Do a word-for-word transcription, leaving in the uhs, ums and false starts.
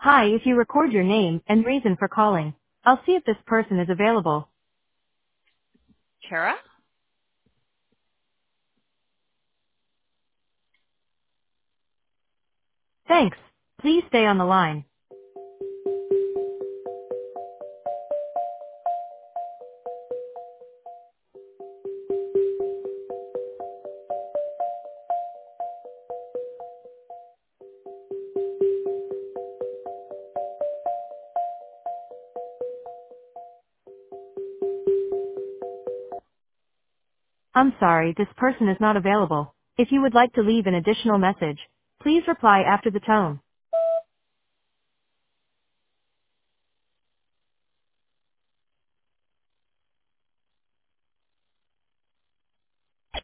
Hi, if you record your name and reason for calling, I'll see if this person is available. Kara? Thanks. Please stay on the line. I'm sorry, this person is not available. If you would like to leave an additional message, please reply after the tone.